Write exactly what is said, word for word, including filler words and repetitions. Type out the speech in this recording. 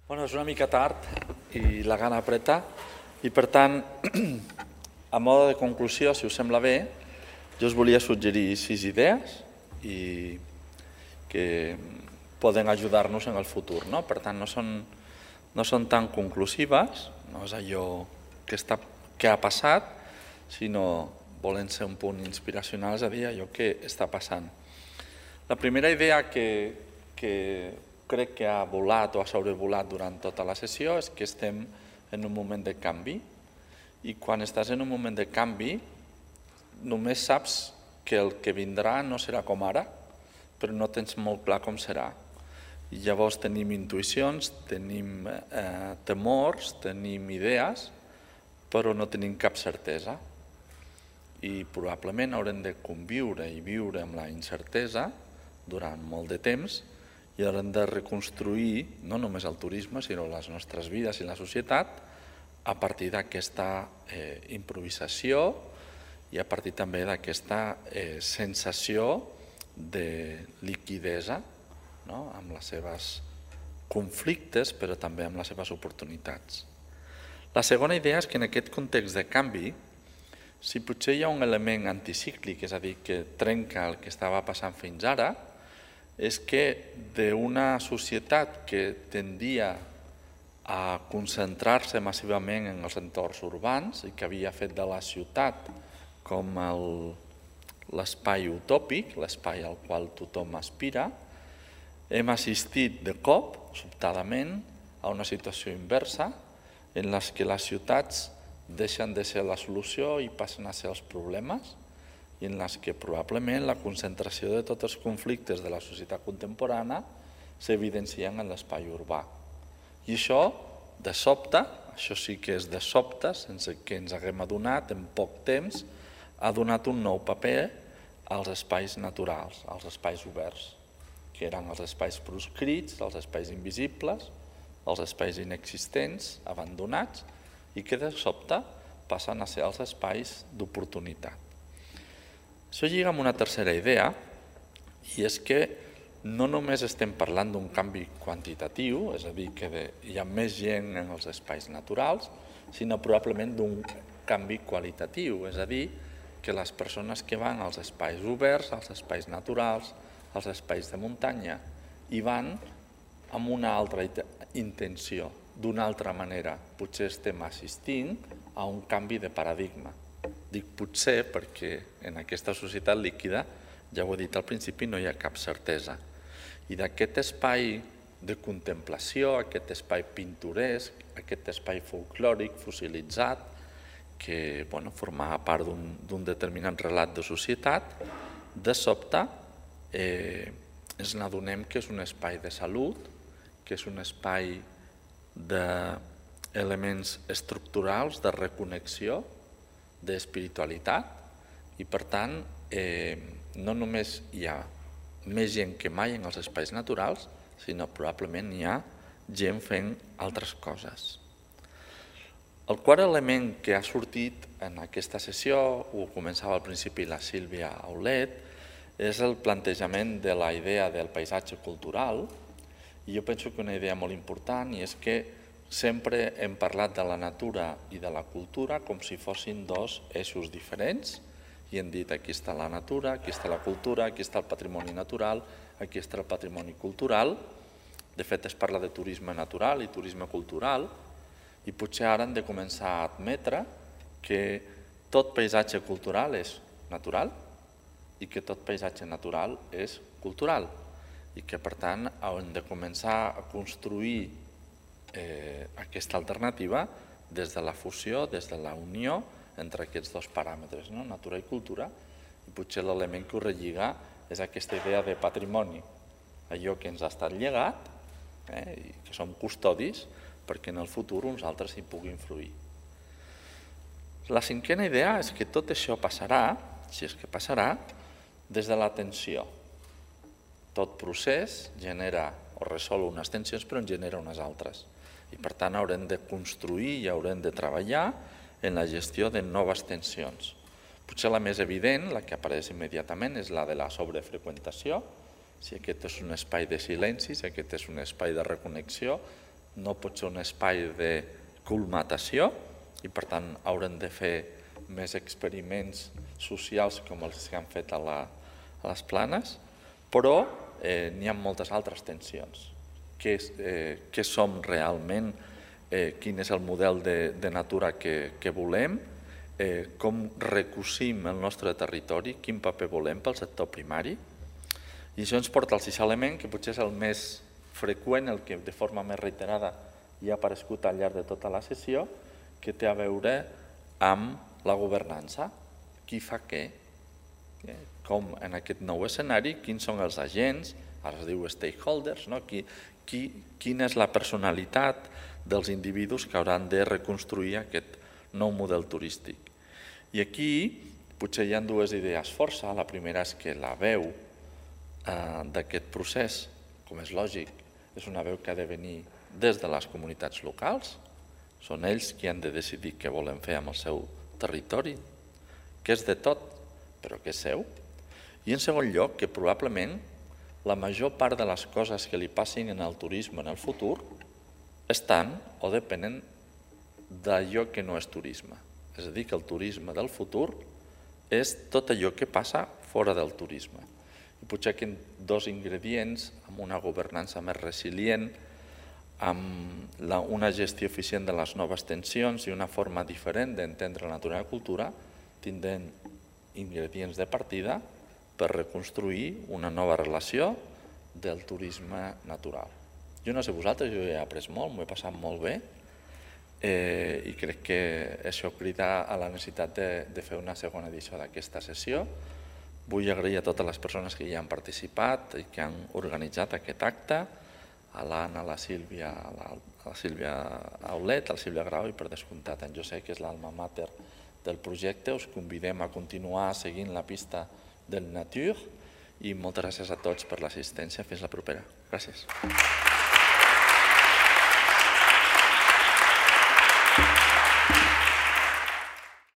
Bueno, és una mica tard i la gana apreta i per tant, a mode de conclusió, si us sembla bé, jo us volia suggerir sis idees i que poden ajudar-nos en el futur. No? Per tant, no són, no són tan conclusives, no és allò que, està, que ha passat, sinó volen ser un punt inspiracional, és a dir, allò que està passant. La primera idea que, que crec que ha volat o ha sobrevolat durant tota la sessió és que estem en un moment de canvi i quan estàs en un moment de canvi només saps que el que vindrà no serà com ara, però no tens molt clar com serà. I llavors tenim intuïcions, tenim eh, temors, tenim idees, però no tenim cap certesa. I probablement haurem de conviure i viure amb la incertesa durant molt de temps i haurem de reconstruir no només el turisme, sinó les nostres vides i la societat a partir d'aquesta eh, improvisació i a partir també d'aquesta eh, sensació de liquidesa, no? Amb les seves conflictes, però també amb les seves oportunitats. La segona idea és que en aquest context de canvi, si potser hi ha un element anticíclic, és a dir, que trenca el que estava passant fins ara, és que d'una societat que tendia a concentrar-se massivament en els entorns urbans i que havia fet de la ciutat com l'espai utòpic, l'espai al qual tothom aspira, hem assistit de cop, sobtadament, a una situació inversa en la que les ciutats deixen de ser la solució i passen a ser els problemes i en les que probablement la concentració de tots els conflictes de la societat contemporània s'evidencien en l'espai urbà. I això, de sobte, això sí que és de sobte, sense que ens haguem adonat en poc temps, ha donat un nou paper als espais naturals, als espais oberts, que eren els espais proscrits, els espais invisibles, els espais inexistents, abandonats, i que de sobte passen a ser els espais d'oportunitat. Això lliga amb una tercera idea, i és que no només estem parlant d'un canvi quantitatiu, és a dir, que hi ha més gent en els espais naturals, sinó probablement d'un canvi qualitatiu, és a dir, que les persones que van als espais oberts, als espais naturals, als espais de muntanya, hi van amb una altra intenció, d'una altra manera. Potser estem assistint a un canvi de paradigma. Dic potser perquè en aquesta societat líquida, ja ho he dit al principi, no hi ha cap certesa. I d'aquest espai de contemplació, aquest espai pintoresc, aquest espai folclòric, fossilitzat, que bueno, formava part d'un determinat relat de societat, de sobte eh, ens n'adonem que és un espai de salut, que és un espai d'elements estructurals, de reconnexió, d'espiritualitat, i per tant eh, no només hi ha més gent que mai en els espais naturals, sinó probablement hi ha gent fent altres coses. El quart element que ha sortit en aquesta sessió, ho començava al principi la Sílvia Aulet, és el plantejament de la idea del paisatge cultural, i jo penso que una idea molt important i és que sempre hem parlat de la natura i de la cultura com si fossin dos eixos diferents i hem dit aquí està la natura, aquí està la cultura, aquí està el patrimoni natural, aquí està el patrimoni cultural. De fet, es parla de turisme natural i turisme cultural i potser ara hem de començar a admetre que tot paisatge cultural és natural i que tot paisatge natural és cultural i que, per tant, hem de començar a construir Eh, aquesta alternativa des de la fusió, des de la unió entre aquests dos paràmetres, no? Natura i cultura, i potser l'element que ho relliga és aquesta idea de patrimoni, allò que ens ha estat llegat eh, i que som custodis perquè en el futur uns altres hi puguin influir. La cinquena idea és que tot això passarà, si és que passarà, des de l'atenció. Tot procés genera o resol unes tensions però en genera unes altres. I per tant haurem de construir i haurem de treballar en la gestió de noves tensions. Potser la més evident, la que apareix immediatament, és la de la sobrefreqüentació. Si aquest és un espai de silenci, si aquest és un espai de reconnexió, no pot ser un espai de colmatació i per tant haurem de fer més experiments socials com els que han fet a, la, a les planes, però eh, n'hi ha moltes altres tensions. Què, eh, què som realment, eh, quin és el model de, de natura que, que volem, eh, com recusim el nostre territori, quin paper volem pel sector primari. I això ens porta al sisè element, que potser és el més freqüent, el que de forma més reiterada ja ha aparegut al llarg de tota la sessió, que té a veure amb la governança, qui fa què, com en aquest nou escenari, quins són els agents, ara es diu stakeholders, no? qui, qui, quina és la personalitat dels individus que hauran de reconstruir aquest nou model turístic. I aquí potser hi ha dues idees força. La primera és que la veu eh, d'aquest procés, com és lògic, és una veu que ha de venir des de les comunitats locals. Són ells qui han de decidir què volen fer amb el seu territori, que és de tot, però que és seu. I en segon lloc, que probablement la major part de les coses que li passin en el turisme en el futur estan o depenen d'allò que no és turisme. És a dir, que el turisme del futur és tot allò que passa fora del turisme. I potser que dos ingredients, amb una governança més resilient, amb una gestió eficient de les noves tensions i una forma diferent d'entendre la natura i la cultura, tindrem ingredients de partida per reconstruir una nova relació del turisme natural. Jo no sé vosaltres, jo he après molt, m'ho he passat molt bé eh, i crec que això crida a la necessitat de, de fer una segona edició d'aquesta sessió. Vull agrair a totes les persones que hi han participat i que han organitzat aquest acte, a l'Anna, a la Sílvia, a la, a la Sílvia Aulet, a la Sílvia Grau i per descomptat en José, que és l'alma mater del projecte. Us convidem a continuar seguint la pista del Nature i moltes gràcies a tots per l'assistència. Fins la propera. Gràcies.